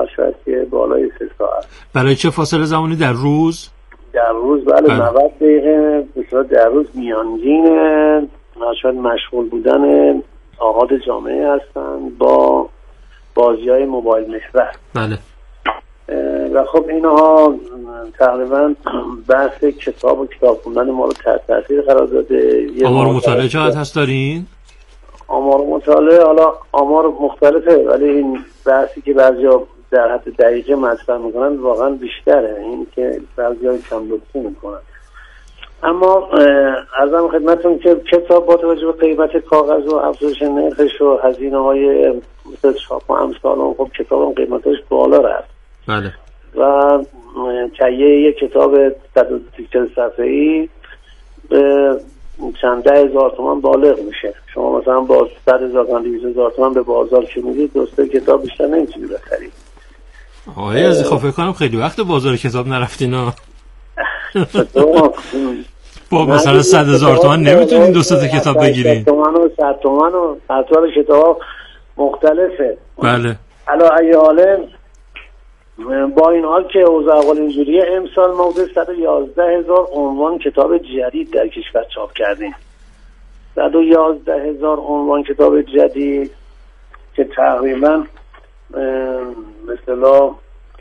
شاید که بالای 3 ساعت. برای چه فاصله زمانی در روز؟ در روز بله 90 دقیقه بسیار در روز میانگین شاید مشغول بودن آغاز جامعه هستن با بازی‌های موبایل محور. بله. و خب اینها تقریبا بحث کتاب و کتاب خوندن ما رو تحت تاثیر قرار داده. آمار مطالعه چقدر هست دارین؟ آمار مطالعه حالا آمار مختلفه، ولی این بحثی که بعضیا در حد دقیقه مطرح میکنن واقعا بیشتره، این که بعضیا کم لطفی میکنن. اما عرضم خدمتتون که کتاب با توجه به قیمت کاغذ و افزایش نرخش و هزینه‌های مثل چاپ و امثال اون، خب کتاب هم قیمتش بالا رفت. بله. و تهیه یک کتاب 140 صفحه‌ای به چند ده هزار تومان بالغ میشه. شما مثلا با 100,000 تومان 200,000 تومان به بازار که میدید دوسته کتاب بیشتر نمیتونی بخرید. آقای عزیز فکر کنم خیلی وقت بازار کتاب نرفتین ها. با مثلا 100,000 تومان نمیتونین 2 تا کتاب بگیرین. 100 تومان و 100 تومان و اطوار کتاب مختلفه. بله. علا ای حاله با این حال که اوضاع احوال اینجوریه، امسال ما حدود 111,000 عنوان کتاب جدید در کشور چاپ کردیم. 111,000 عنوان کتاب جدید که تقریبا مثلا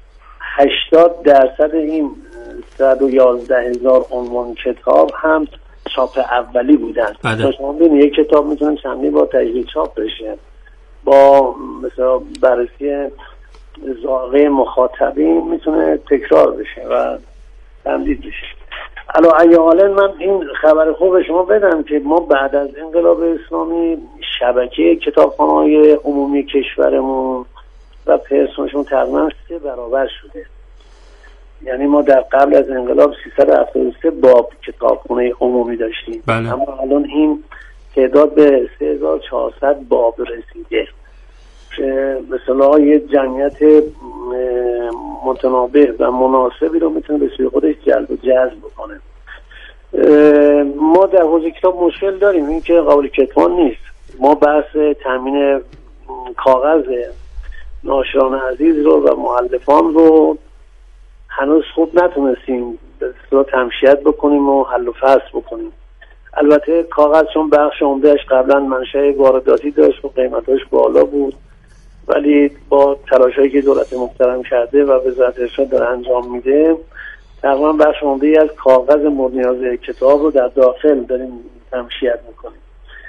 80% این 111,000 عنوان کتاب هم چاپ اولی بودن. بله. شما ببینید یک کتاب میتونه چندین بار تجدید چاپ بشه با مثلا بررسی ذائقه مخاطبین میتونه تکرار بشه و تمدید بشه. علا ایاله من این خبر خوب به شما بدم که ما بعد از انقلاب اسلامی شبکه کتابخانه‌های عمومی کشورمون و پرسنلشون تقریبا 3 برابر شده. یعنی ما در قبل از انقلاب 373 باب کتابخانه عمومی داشتیم. بله. اما الان این تعداد به 3400 باب رسیده که مثلا یه جمعیت متنابه و مناسبی رو میتونه به سوی خودش جلب و جذب بکنه. ما در حوزه کتاب مشکل داریم، این که قابل کتمان نیست. ما بحث تامین کاغذ ناشران عزیز رو و مؤلفان رو هنوز خوب نتونستیم به اصطلاح تمشیت بکنیم و حل و فصل بکنیم. البته کاغذ چون بخش عمدهش قبلا منشأ وارداتی داشت و قیمتاش بالا بود، ولی با تلاشایی که دولت محترم کرده و وزارت ارشاد داره انجام میده تقریبا بخش عمده‌ای از کاغذ مورد نیاز کتاب رو در داخل داریم تمشیت میکنیم.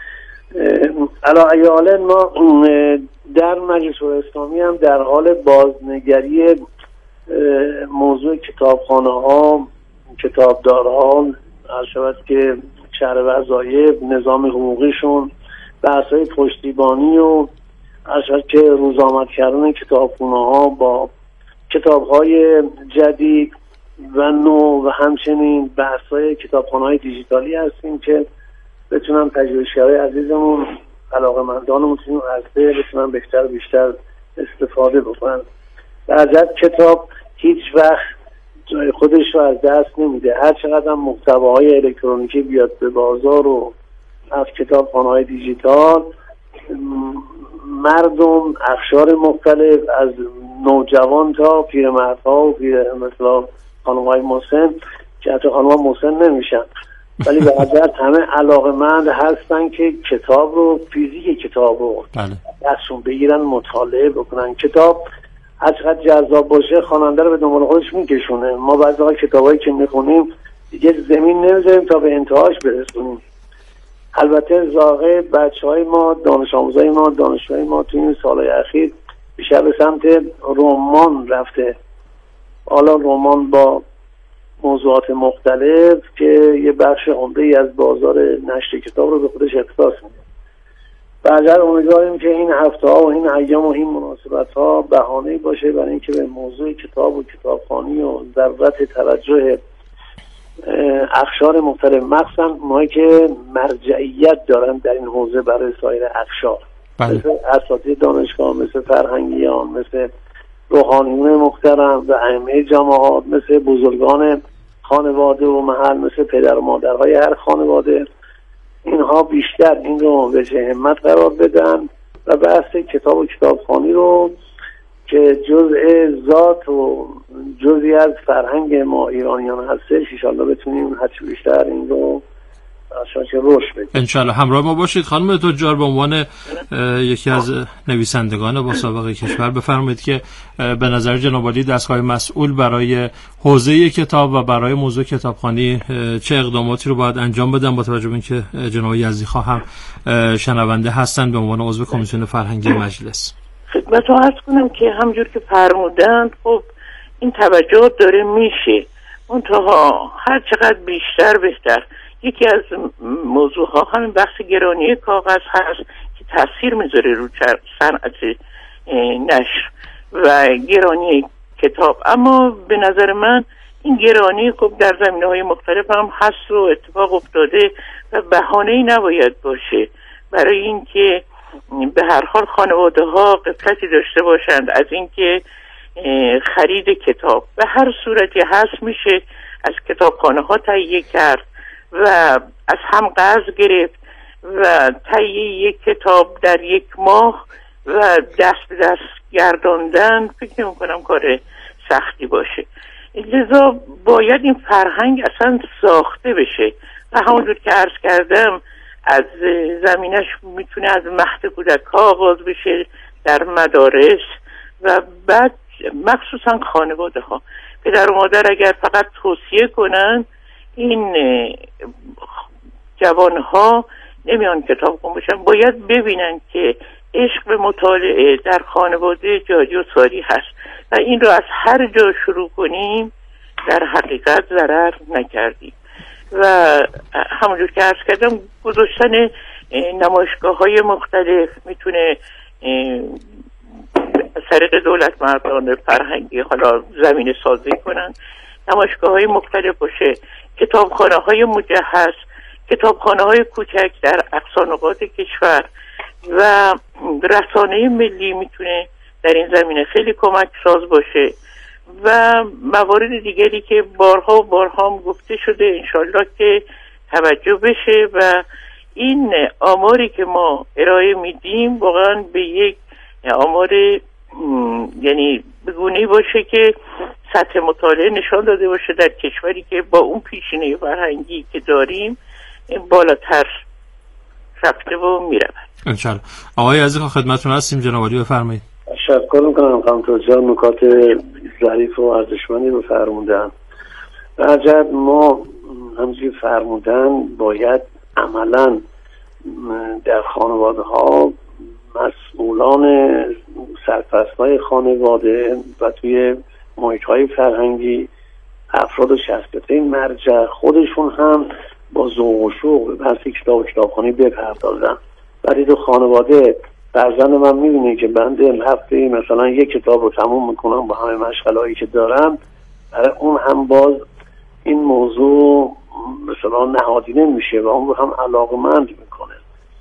علاوه بر ما در مجلس اسلامی هم در حال بازنگری موضوع کتابخانه‌ها، کتابدارها، عرض که شرح وظایف، نظام حقوقیشون، بحث‌های پشتیبانی و عرض که روزآمد کردن کتابخانه‌ها با کتاب‌های جدید و نو و همچنین بحث‌های کتابخانه‌های دیجیتالی هستیم که بتونن پژوهشگرای عزیزمون، علاقه‌مندانمون تو این عرصه بتونن بیشتر استفاده بکنن. در کتاب هیچ وقت جای خودش رو از دست نمیده. هر چقدر هم محتواهای الکترونیکی بیاد به بازار و از کتابخانه‌های دیجیتال، مردم اقشار مختلف از نوجوان تا پیرمردها و مثلا خانم‌های مسن که حتی خانم‌ها مسن نمیشن ولی به حضرت همه علاقه‌مند هستن که کتاب رو، فیزیک کتاب رو دستشون بگیرن، مطالعه بکنن. کتاب هر چقدر جذاب باشه خواننده رو به دنبال خودش میکشونه. ما بعضی وقتا کتابایی که میخونیم دیگه زمین نمیذاریم تا به انتهاش برسونیم. البته ذائقه بچهای ما، دانش آموزای ما، دانشجوهای ما تو این سالهای اخیر بیشتر به سمت رمان رفته. حالا رمان با موضوعات مختلف که یه بخش عمده‌ای از بازار نشر کتاب رو به خودش اختصاص میده. بعداً امیدواریم که این هفته‌ها و این ایام و این مناسبت‌ها بهانه‌ای باشه برای اینکه به موضوع کتاب و کتابخوانی و ضرورت توجه اقشار مختلف، مخصوصاً اونایی که مرجعیت دارن در این حوزه برای سایر اقشار، مثل اساتید دانشگاه، مثل فرهنگیان، مثل روحانیون محترم و ائمه جماعات، مثل بزرگان خانواده و محل، مثل پدر و مادرهای هر خانواده، اینها بیشتر این رو به همت قرار بدن و بحث کتاب و کتابخوانی رو که جزء ذات و جزئی از فرهنگ ما ایرانیان هستش. ان شاءالله بتونیم هرچی بیشتر این رو شاید رشد بدیم. ان شاءالله همراه ما باشید. خانم تجار، به عنوان یکی از نویسندگان با سابقه کشور بفرمایید که به نظر جناب عالی دستگاه مسئول برای حوزه کتاب و برای موضوع کتابخوانی چه اقداماتی رو باید انجام بدن، با توجه به اینکه جناب یزدی‌خواه هم شنونده هستند به عنوان عضو کمیسیون فرهنگی مجلس؟ خدمت رو عرض کنم که همجور که فرمودند خب این توجه داره میشه، منتها هر چقدر بیشتر بهتر. یکی از موضوعها همین بحث گرانی کاغذ هست که تاثیر میذاره رو صنعت نشر و گرانی کتاب. اما به نظر من این گرانی خب در زمینه‌های مختلف هم هست و اتفاق افتاده و بهانه‌ای نباید باشه برای اینکه به هر حال خانواده‌ها غفلتی داشته باشند از اینکه خرید کتاب به هر صورتی هست میشه از کتابخانه‌ها تهیه کرد و از هم قرض گرفت و تهیه یک کتاب در یک ماه و دست به دست گرداندن فکر نمی‌کنم کار سختی باشه. لذا باید این فرهنگ اصلا ساخته بشه و همونجور که عرض کردم از زمینش میتونه از مهد کودک‌ها آغاز بشه در مدارس و بعد مخصوصا خانواده‌ها. پدر و مادر اگر فقط توصیه کنن این جوانها نمیان کتاب خون بشن، باید ببینن که عشق به مطالعه در خانواده جاری و ساری هست و این رو از هر جا شروع کنیم در حقیقت ضرر نکردیم. و همونجور که عرض کردم گذاشتن نمایشگاه‌های مختلف میتونه از طریق دولت مردان فرهنگی حالا زمینه سازی کنن، نمایشگاه‌های مختلف باشه، کتابخانه‌های مجهز، کتابخانه‌های کوچک در اقصا نقاط کشور و رسانه ملی میتونه در این زمینه خیلی کمک ساز باشه و موارد دیگری که بارها و بارها هم گفته شده انشالله که توجه بشه و این آماری که ما ارائه میدیم واقعا به یک آمار یعنی بگونه‌ای باشه که سطح مطالعه نشان داده باشه در کشوری که با اون پیشینه فرهنگی که داریم بالاتر رفته و میرود. انشالله. آقای عزیز خدمتتون هستیم، جناب عالی بفرمایید. تشکر میکنم خانم توجیه، نکات ظریف و ارزشمندی رو فرمودن. عجب ما همچنین فرمودن باید عملا در خانواده ها مسئولان سرپرستای خانواده و توی محیط های فرهنگی افراد و شخصیت مرجع خودشون هم با ذوق و شوق به بحث کتاب و کتابخوانی بپردازن. برای دو خانواده فرزند من میبینه که بنده هفته مثلا یک کتاب رو تموم میکنم با همه مشغلهایی که دارم، برای اون هم باز این موضوع مثلا نهادینه میشه و اون رو هم علاقمند میکنه.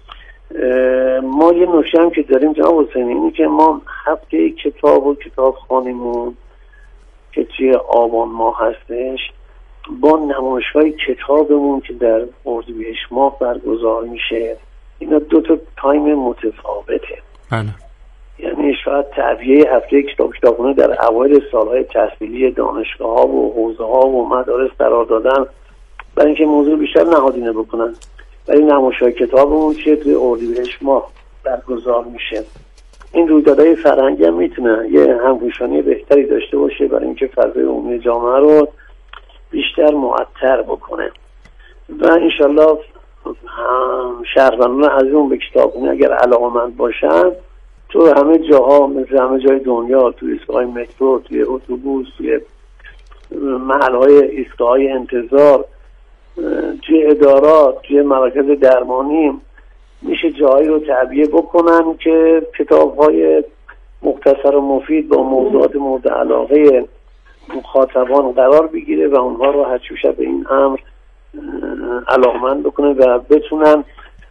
ما یه نکته هم که داریم جناب حسینی اینه که ما هفته کتاب و کتابخوانیمون که توی آبان ماه هستش با نمایش‌های کتابمون که در اردیبهشت ماه برگزار میشه، اینا دو تا تایم متفاوته. بله. یعنی شاید تعبیه هفته کتابخوانی در اوایل سالهای تحصیلی دانشگاه‌ها و حوزه‌ها و مدارس قرار دادن برای اینکه موضوع بیشتر نهادینه بکنن، ولی نمایش‌های کتابمون که توی اردیبهشت ماه برگزار میشه. این رویدادهای فرهنگی هم میتونه یه همگوشانی بهتری داشته باشه برای اینکه فضای عمومی جامعه رو بیشتر معطر بکنه و انشالله شهروندان عزیزمون به کتابخوانی اگر علاقه‌مند باشن تو همه جاها مثل همه جای دنیا، توی ایستگاه مترو، توی اتوبوس، توی محل‌های ایستگاه‌های انتظار، توی ادارات، توی مراکز درمانی میشه جایی رو تعبیه بکنن که کتاب‌های مختصر و مفید با موضوعات مورد علاقه مخاطبان قرار بگیره و اونها رو هرچوشه به این امر علاقمند بکنه و بتونن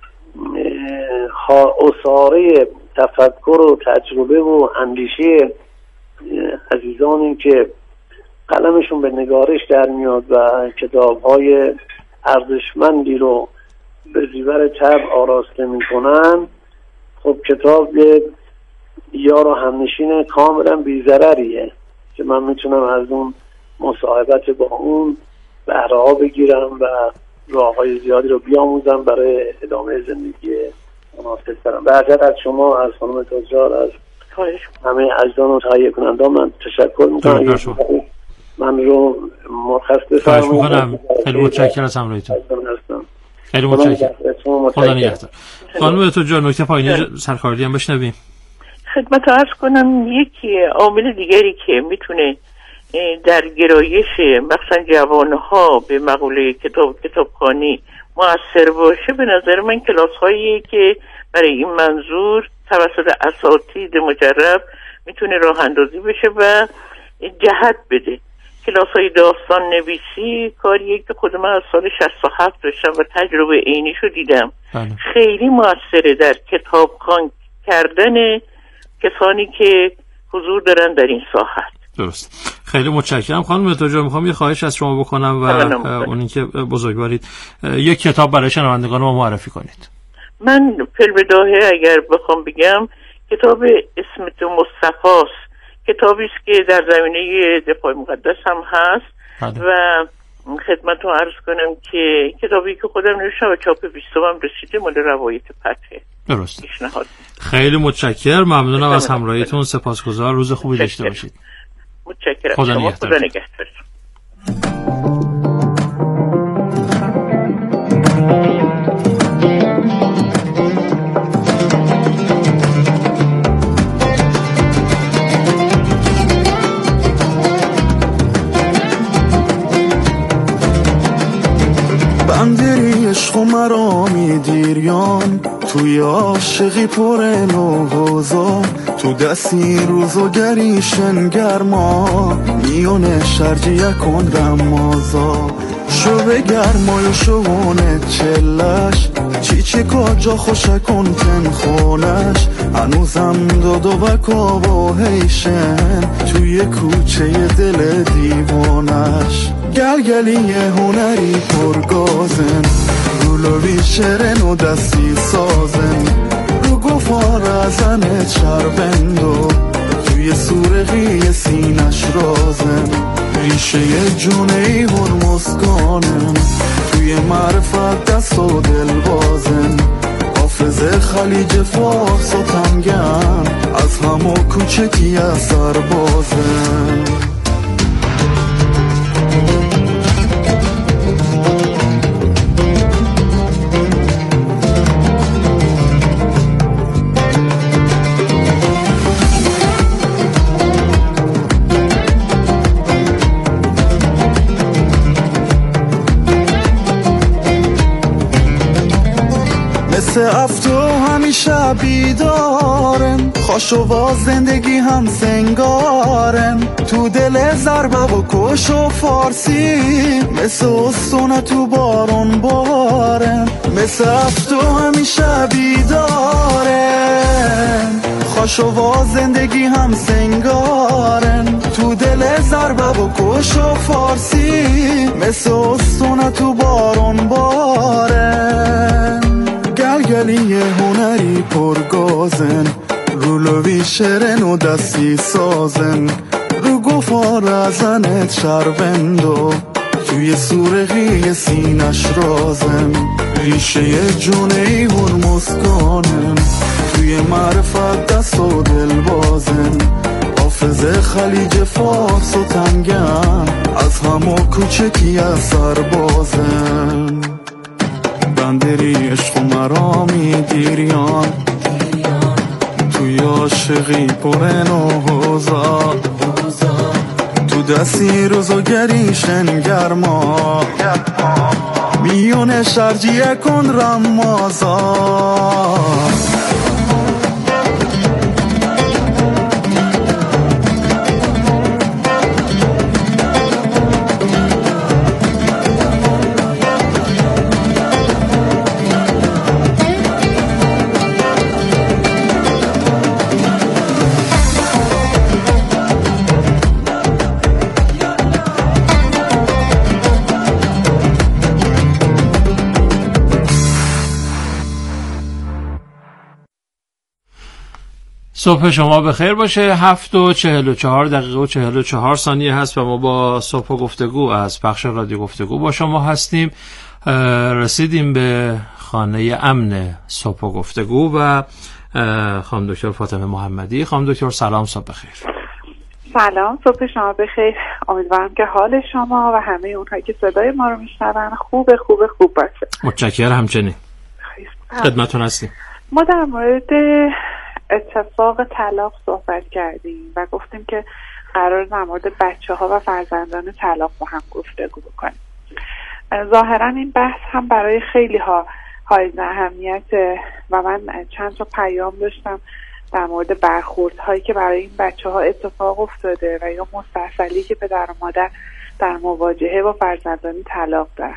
اصاره تفکر و تجربه و اندیشه عزیزانی که قلمشون به نگارش در میاد و کتاب‌های ارزشمندی رو به زیور طبع آراسته میکنن. خب کتاب یار و همنشین کاملا بی‌ضرریه که من میتونم از اون مصاحبت با اون بهره ها بگیرم و راههای زیادی رو بیاموزم برای ادامه زندگی مناسب دارم. بعد از شما، از خانم تاج‌جار، از همه اجدان و تهیه کنندان من تشکر میکنم. من رو مرخص بفرمایید. خیلی متشکرم از همراهیتون. خیلی متشکرم. خدا نگهدار. خانم تاج‌جار، نکته پایانی سرکاری هم بشنویم. خدمت عرض کنم یکی عامل دیگری که میتونه در گرایش مثلا جوانها به مقوله کتابخوانی مؤثر باشه، به نظر من کلاس هایی که برای این منظور توسط اساتید مجرب میتونه راه اندازی بشه و جهت بده. کلاس های داستان نویسی کاریه که خود من از سال 67 داشتم و تجربه عینیشو دیدم. خیلی مؤثره در کتابخوان کردن کسانی که حضور دارن در این ساحت. درست. خیلی متشکرم خانم تاج‌جار. میخوام یه خواهش از شما بکنم و اونی که بزرگوارید یک کتاب برای شنوندگان ما معرفی کنید. من فی‌البداهه اگر بخوام بگم کتاب اسم تو مصطفاست، کتابی است که در زمینه دفاع مقدس هم هست و خدمتتون عرض کنم که کتابی که خودم نوشتم و چاپ 20 هم رسیده، مال روایت فتح. درست. خیلی متشکرم، ممنونم از همراهیتون، سپاسگزار، روز خوبی داشته باشید. متشکرم. خدا نگهدار. بندری عشق و مرامی دیریان، توی عاشقی پر نوحوزا، تو دستی روز و گریشن گرما، میونه شرجی یکن رمازا، شو به گرمای شوونه چلش، چی کجا خوشکن تن خونش، هنوزم دو بکا و هیشن، توی کوچه دل دیوانش، گلگلی هنری پرگازن، رولوی شرن و دستی سازن، رو گفار ازن چربندو، توی سورقی سینش رازن، ریشه جونه هرمزگانن، توی معرفت دست و دل بازن، حافظ خلیج فارس و تنگن، از همو کوچکی اثر بازن. افتو همیشه بیدارن، خوش و باز زندگی هم سنگارن، تو دل ضربه و کش و فارسی، مثل استونه تو بارون بارن، مثل افتو همیشه بیدارن، خوش و باز زندگی هم سنگارن، تو دل ضربه و کش و فارسی، مثل استونه تو بارون بارن، گلگلی هنری پرگازن، رولوی شرن و دستی سازن، رو گفار ازنت شربندو، توی سورقی سینش رازن، ریشه جونه هرمزگانن، توی معرفت دست و دل بازن، حافظ خلیج فارس و تنگن، از همو کوچکی اثر بازن. بندری عشق و مرامی دیریان، توی عاشقی پرن و حوزا، تو دستی روز و گریشن گرما، میونه شرجی کن رمازا. صبح شما بخیر باشه. 7:44 دقیقه و 44 ثانیه هست و ما با صبح گفتگو از پخش رادیو گفتگو با شما هستیم. رسیدیم به خانه امن صبح گفتگو و خانم دکتر فاطمه محمدی. خانم دکتر سلام، صبح بخیر. سلام، صبح شما بخیر. امیدوارم که حال شما و همه اونهایی که صدای ما رو میشنون خوب باشه. متشکرم. همچنین خدمتتون هستیم. ما در مورد اتفاق طلاق صحبت کردیم و گفتیم که قرار در مورد بچه‌ها و فرزندان طلاق با هم گفتگو بکنیم. ظاهرا این بحث هم برای خیلی ها حائز اهمیته و من چند تا پیام داشتم در مورد برخوردهایی که برای این بچه‌ها اتفاق افتاده و یا مستحصلی که پدر و مادر در مواجهه با فرزندان طلاق دارن.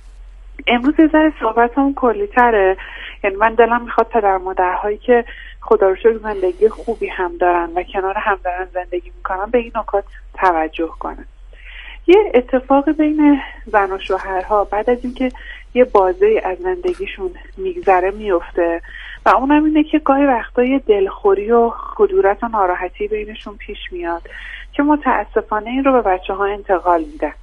امروز یه ذره صحبتمون کلی‌تره، یعنی من دلم میخواد پدر و مادرهایی که خدا رو شکر زندگی خوبی هم دارن و کنار هم دارن زندگی میکنن به این نکات توجه کنن. یه اتفاق بین زن و شوهرها بعد از اینکه یه بازه از زندگیشون میگذره میفته و اونم اینه که گاهی وقتا یه دلخوری و کدورت و ناراحتی بینشون پیش میاد که متاسفانه این رو به بچه‌ها انتقال میدن.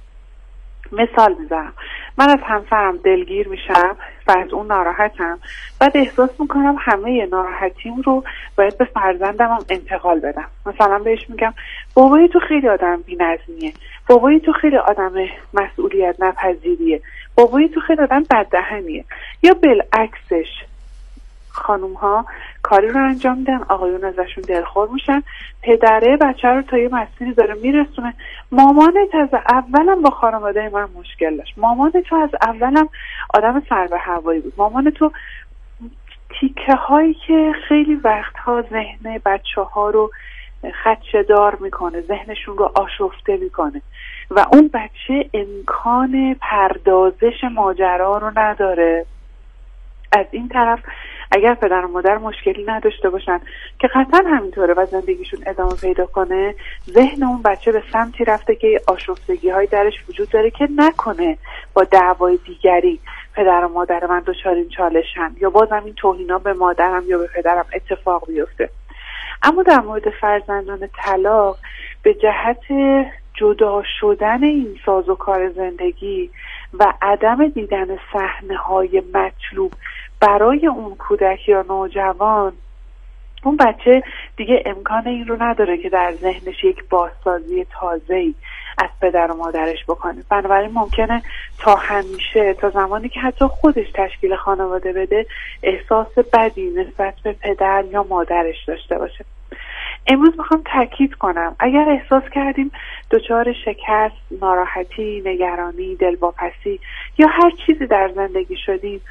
مثال میزنم، من از همسرم دلگیر میشم و از اون ناراحتم، بعد احساس میکنم همه ناراحتیم رو باید به فرزندم هم انتقال بدم. مثلا بهش میگم بابای تو خیلی آدم بی‌نظمیه، بابای تو خیلی آدم مسئولیت نپذیریه، بابای تو خیلی آدم بددهنیه. یا بالعکسش خانوم ها کاری رو انجام میدن، آقایون ازشون دلخور میشن، پدره بچه رو تا یه مسیری داره میرسونه. مامانت از اولم با خانواده من مشکل داشت، مامانت تو از اولم آدم سر به هوایی بود، مامانت تو تیکه هایی که خیلی وقتها ذهن بچه ها رو خدشه‌دار میکنه، ذهنشون رو آشفته میکنه و اون بچه امکان پردازش ماجرا رو نداره. از این طرف اگر پدر و مادر مشکلی نداشته باشن که قطعا همینطوره و زندگیشون ادامه پیدا کنه، ذهن اون بچه به سمتی رفته که آشفتگی های درش وجود داره که نکنه با دعوای دیگری پدر و مادر من دچار این چالشن یا بازم این توهینا به مادرم یا به پدرم اتفاق بیفته. اما در مورد فرزندان طلاق به جهت جدا شدن این سازوکار زندگی و عدم دیدن صحنه‌های مطلوب برای اون کودک یا نوجوان، اون بچه دیگه امکان این رو نداره که در ذهنش یک بازسازی تازه‌ای از پدر و مادرش بکنه. بنابراین ممکنه تا همیشه، تا زمانی که حتی خودش تشکیل خانواده بده، احساس بدی نسبت به پدر یا مادرش داشته باشه. امروز میخوام تاکید کنم اگر احساس کردیم دچار شکست، ناراحتی، نگرانی، دلواپسی یا هر چیزی در زندگی شدیم،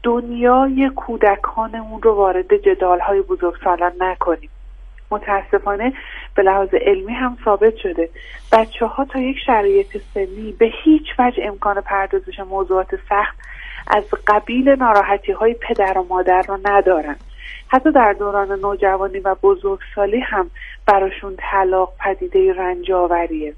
دنیای کودکانمون رو وارد جدال‌های بزرگسالان نکنیم. متاسفانه به لحاظ علمی هم ثابت شده بچه‌ها تا یک شرایط سنی به هیچ وجه امکان پردازش موضوعات سخت از قبیل ناراحتی‌های پدر و مادر رو ندارن. حتی در دوران نوجوانی و بزرگسالی هم براشون طلاق پدیده رنجاوریه.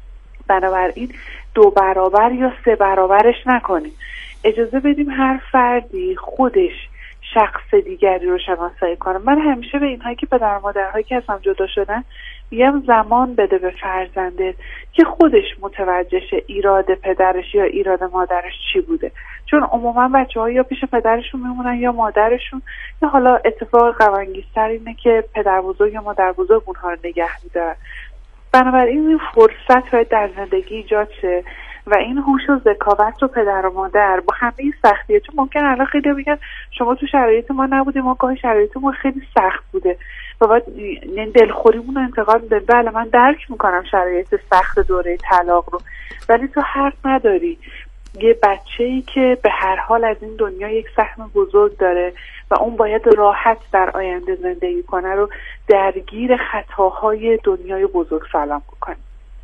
بنابراین 2 برابر یا 3 برابرش نکنیم. اجازه بدیم هر فردی خودش شخص دیگری رو شناسایی کنه. من همیشه به اینهایی که پدر و مادرهایی که از هم جدا شدن میگم زمان بده به فرزندت که خودش متوجه شه ایراد پدرش یا ایراد مادرش چی بوده، چون عموما بچه‌ها یا پیش پدرشون میمونن یا مادرشون، یا حالا اتفاق غم‌انگیزتر اینه که پدر بزرگ یا مادر بزرگ اونها رو نگه می‌دارن. بنابراین این فرصت باید در زندگی ایجاد شه و این هوش و ذکاوت رو پدر و مادر با همه سختیه، چون ممکن الان خیلی بگن شما تو شرایط ما نبودیم، ما گاهی شرایط ما خیلی سخت بوده و باید دلخوریمون رو انتقال میده. بله من درک میکنم شرایط سخت دوره طلاق رو، ولی تو حق نداری یه بچه‌ای که به هر حال از این دنیا یک سهم بزرگ داره و اون باید راحت در آینده زندگی کنه رو درگیر خطاهای دنیای بزرگسالان بکنه.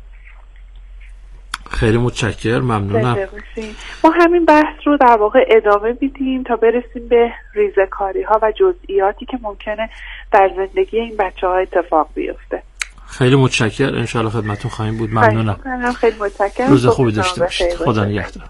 خیلی متشکرم، ممنونم. ما همین بحث رو در واقع ادامه میدیم تا برسیم به ریزه‌کاری ها و جزئیاتی که ممکنه در زندگی این بچه‌ها اتفاق بیفته. خیلی متشکرم، انشالله خدمتتون خواهیم بود. ممنونم. خیلی متشکرم. روز خوبی داشته باشید. خدا نگهدار.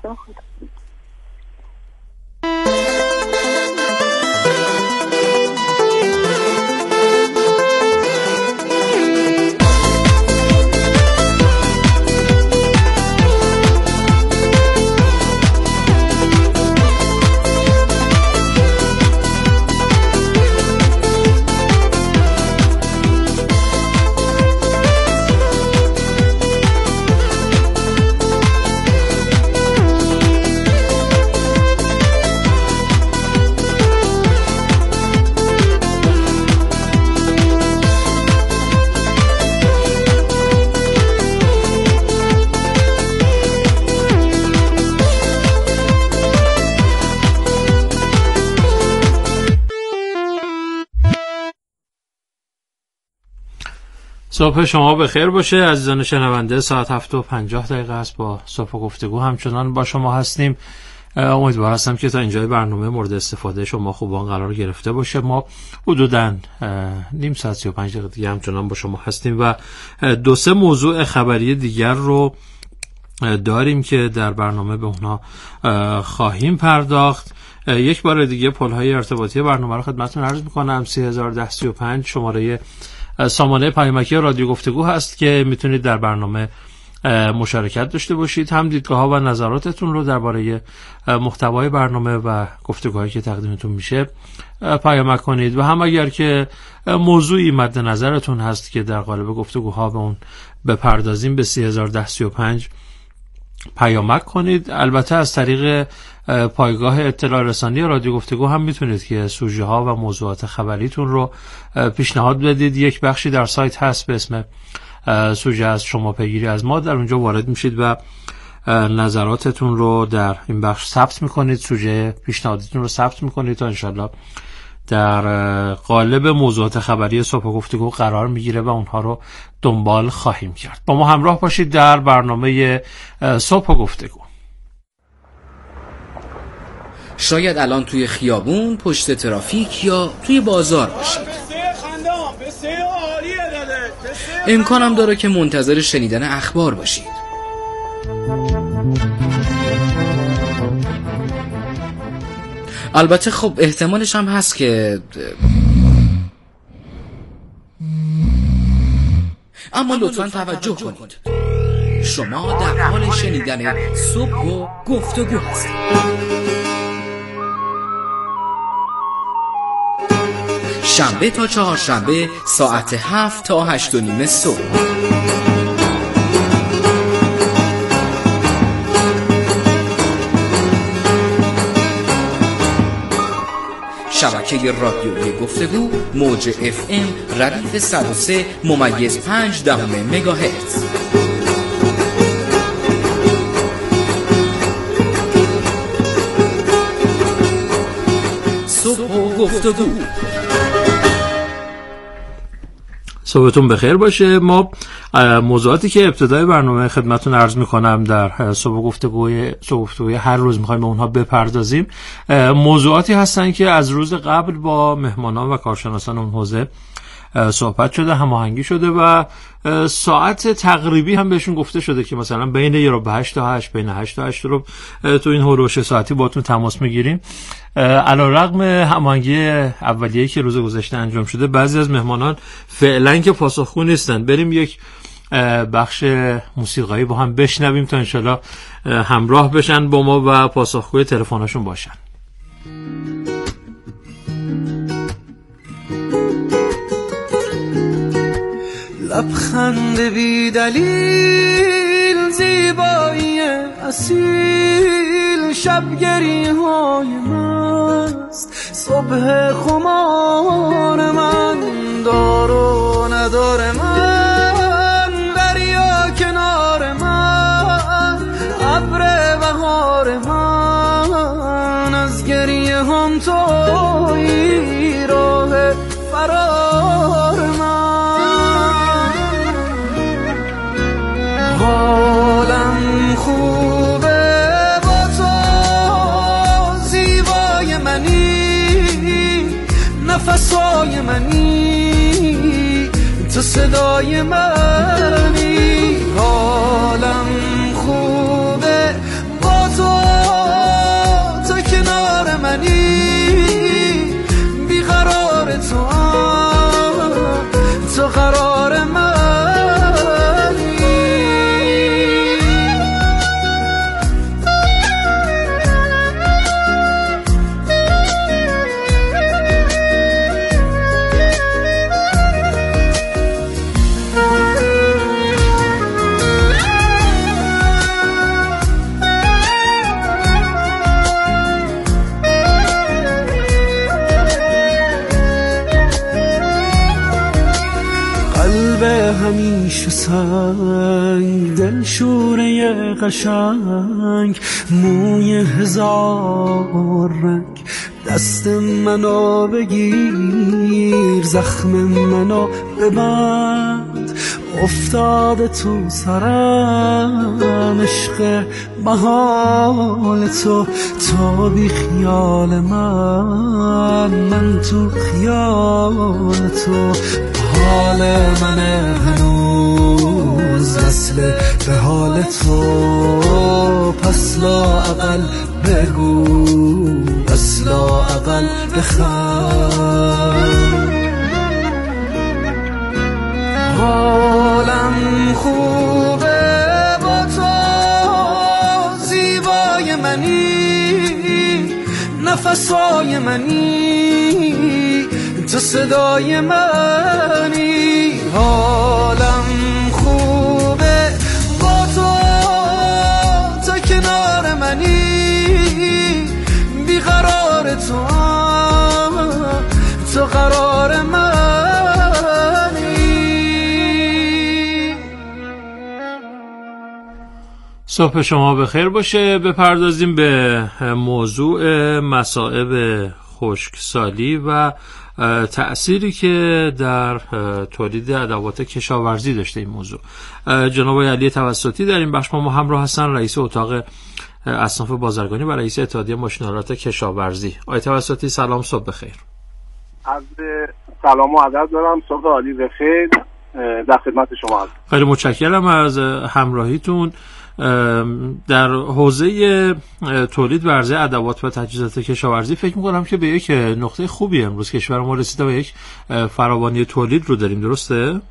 صبح شما بخیر باشه عزیزان شنونده. ساعت 7:50 است. با صبح گفتگو همچنان با شما هستیم. امیدوار هستم که تا اینجای برنامه مورد استفاده شما خوبان قرار گرفته باشه. ما حدوداً نیم ساعت 35 دقیقه دیگه همچنان با شما هستیم و 2-3 موضوع خبری دیگر رو داریم که در برنامه به اونها خواهیم پرداخت. یک بار دیگه پل‌های ارتباطی برنامه رو خدمتتون عرض می‌کنم. 301035 شماره سامانه پیامکی رادیو گفتگو هست که میتونید در برنامه مشارکت داشته باشید، هم دیدگاه‌ها و نظراتتون رو درباره محتوای برنامه و گفتگوهایی که تقدیمتون میشه پیامک کنید و هم اگر که موضوعی مد نظرتون هست که در قالب گفتگوها به اون بپردازیم به 301035 پیامک کنید. البته از طریق پایگاه اطلاع رسانی رادیو گفتگو هم میتونید که سوژه ها و موضوعات خبریتون رو پیشنهاد بدید. یک بخشی در سایت هست به اسم سوژه از شما پیگیری از ما، در اونجا وارد میشید و نظراتتون رو در این بخش ثبت میکنید، سوژه پیشنهادتون رو ثبت میکنید تا انشالله در قالب موضوعات خبری صبح گفتگو قرار میگیره و اونها رو دنبال خواهیم کرد. با ما همراه باشید در برنامه صبح گفتگو. شاید الان توی خیابون، پشت ترافیک یا توی بازار باشید. امکانم داره که منتظر شنیدن اخبار باشید. البته خب احتمالش هم هست که اما لطفاً توجه کنید، شما در حال شنیدن صبح و گفتگو هستید. شنبه تا چهارشنبه ساعت 7 تا 8:30 صبح. شبکه رادیویی گفتگو موج FM ردیف 103.5 مگاهرتز. صبح و گفتگو. صبحتون بخیر باشه. ما موضوعاتی که ابتدای برنامه خدمتتون عرض میکنم در صبح گفتگوی هر روز میخوایم به اونها بپردازیم، موضوعاتی هستن که از روز قبل با مهمانان و کارشناسان اون حوزه صحبت شده، هماهنگی شده و ساعت تقریبی هم بهشون گفته شده که مثلا بین 7:08 تا 8 بین 8 تا 8 رو تو این هولوش ساعتی باهاتون تماس میگیریم. علیرغم هماهنگی اولیه‌ای که روز گذشته انجام شده، بعضی از مهمانان فعلا که پاسخگو نیستن. بریم یک بخش موسیقایی با هم بشنویم تا انشالله همراه بشن با ما و پاسخگوی تلفن‌هاشون باشن. لبخند بی دلیل، زیبایی اصیل، شبگری های مست، صبح خمار من، دار و ندار من، دریا کنار من، ابر بهار من، از گریه هم تویی، راه فرار من. حالم خوبه با تو، زیبای منی، نفسای منی، تو صدای منی. حالم خوبه با تو، تو کنار منی، بیقرار تو قرار من. همیشه سنگ، دل شوره قشنگ، موی هزار رنگ، دست منو بگیر، زخم منو ببند، افتاده تو سرم عشق محال تو بی خیال من تو خیال تو. حال من هنوز وصله به حال تو، پس لااقل بگو، پس لااقل بخند. حالم خوبه با تو، زیبای منی، نفسای منی، تو صدای منی. حالم خوبه با تو کنار منی، بیقرار تو قرار منی. صبح شما بخیر باشه. بپردازیم به موضوع مصائب خشکسالی و تأثیری که در تولید ادوات کشاورزی داشته این موضوع. جناب علی توسطی در این بخش ما همراه هستن، رئیس اتاق اصناف بازرگانی و رئیس اتحادیه ماشین‌آلات کشاورزی. آقای توسطی سلام، صبح بخیر. از سلام و ادب دارم، صبح عالی بخیر، در خدمت شما هستم. خیلی متشکرم از همراهیتون. در حوزه تولید و عرضه ادوات و تجهیزات کشاورزی فکر می‌کنم که به یک نقطه خوبی امروز کشور ما رسیده و یک فراوانی تولید رو داریم، درسته؟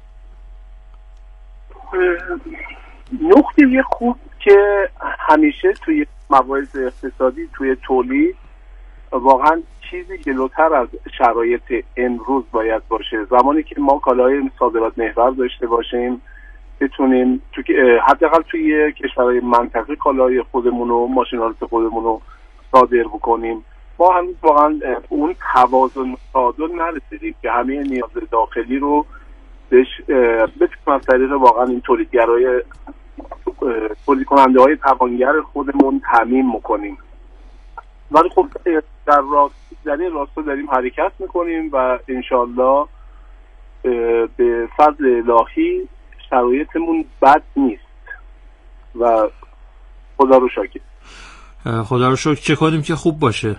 نقطه خوب که همیشه توی مباحث اقتصادی توی تولید واقعا چیزی جلوتر از شرایط امروز باید باشه. زمانی که ما کالای صادرات محور داشته باشیم، بتونیم حداقل توی کشورهای منطقه کالای خودمون و ماشین‌آلات خودمون رو صادر بکنیم. ما هنوز واقعا اون توازن تعادل نرسیدیم که همه نیاز داخلی رو بتونیم از طریق واقعا این تولید کننده های توانگر خودمون تامین میکنیم. ولی خب در این راستا داریم حرکت میکنیم و انشالله به فضل الهی شرایطمون بد نیست و خدا رو شکر. خدا رو شکر. چه کنیم که خوب باشه؟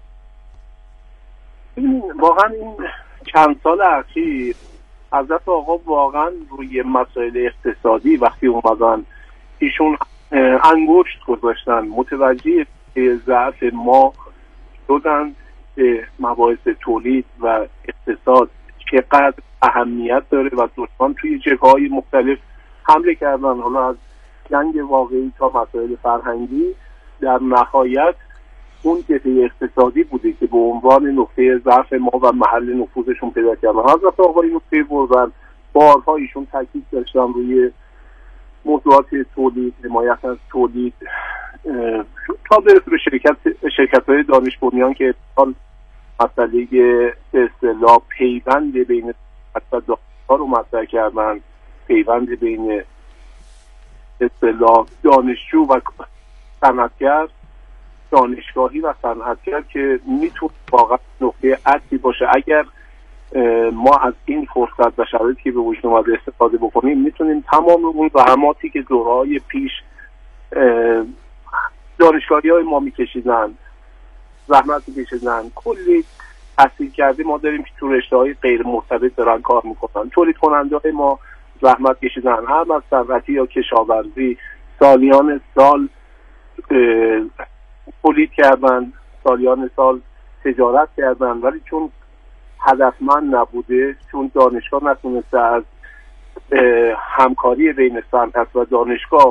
واقعا این چند سال اخیر حضرت آقا واقعا روی مسائل اقتصادی وقتی اومدن ایشون انگشت گذاشتن، متوجه ضعف ما شدن به مباحث تولید و اقتصاد چقدر اهمیت داره و دوستان توی جبهه‌های مختلف حمله کردن، حالا از جنگ واقعی تا مسائل فرهنگی. در نهایت اون جبهه اقتصادی بوده که به عنوان نقطه ضعف ما و محل نفوذشون پیدا کردن. حضرت آقا اینو پی بردن، بارها ایشون تاکید داشتن روی موضوعات تولید، حمایت از تولید، تا برسه به شرکت‌های دانش بنیان که مسئله به اصطلاح پیوند بین دانشگاه رو مطرح کردن، پیوند بین به اصطلاح دانشجو و صنعتگر، دانشگاهی و صنعتگر که میتونه واقعا نقطه عطفی باشه. اگر ما از این فرصت و شرایطی که به وجود اومده استفاده بکنیم، میتونیم تمام اون زحماتی که دوره‌های پیش دانشگاهی‌های ما میکشیدن، زحمت میکشیدن، کلی تحصیل کرده ما داریم که تو رشته‌های غیر مرتبط دارن کار میکنن. تولید کننده‌های ما زحمت کشیدن، هم از صنعتی یا کشاورزی، سالیان سال تولید کردن، سالیان سال تجارت کردن، ولی چون هدفمند نبوده، چون دانشگاه نتونسته از همکاری بین صنعت و دانشگاه